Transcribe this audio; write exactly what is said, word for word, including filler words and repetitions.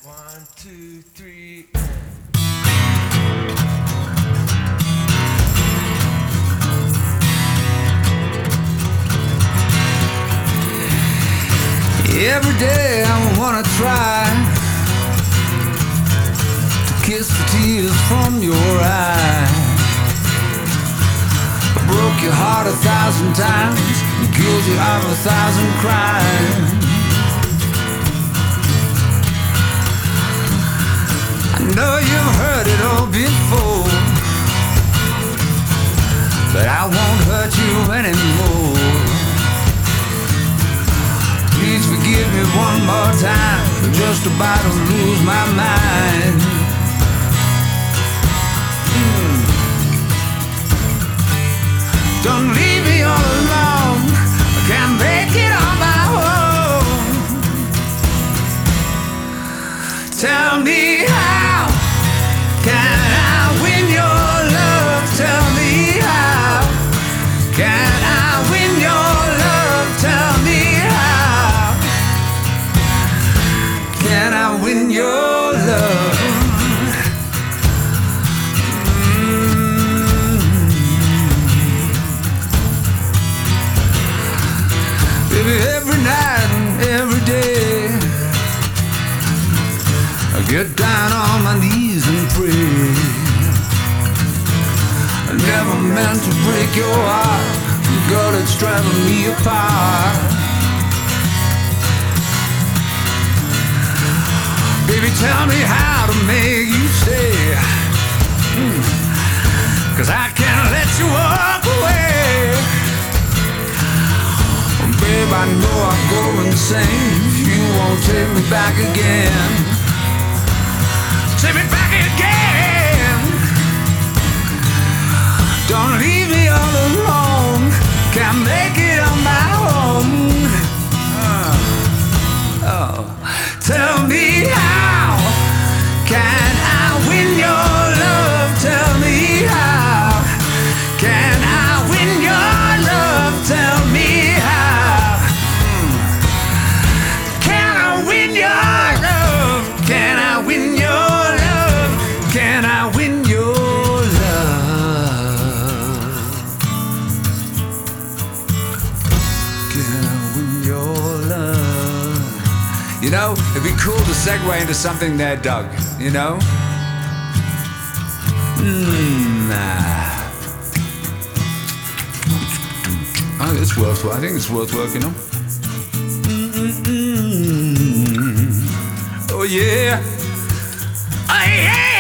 One, two, three. Every day I wanna try to kiss the tears from your eyes. I broke your heart a thousand times and killed you out of a thousand crimes. I know you've heard it all before, but I won't hurt you anymore. Please forgive me one more time, I'm just about to lose my mind. mm. Don't leave me all alone, I can't make it on my own. Tell me how can I win your love? Tell me how can I win your love? Tell me how can I win your love? Mm. Baby, every night and every day I get down on my knees and pray. I never meant to break your heart, girl, it's driving me apart. Baby, tell me how to make you stay, mm. Cause I can't let you walk away. Oh, babe, I know I'll go insane if you won't take me back again. Take me back again. Don't leave me all alone, can't make it on my own. uh, Oh, tell me how can I win your love? Tell me how can I win your love? Tell me how can I win your love? Can I win your love? Can I win your love? Can I win your love? You know, it'd be cool to segue into something there, Doug, you know? Mm, nah. Oh, it's worth, I think it's worth working on. Mm-mm-mm. Oh, yeah. Oh, yeah.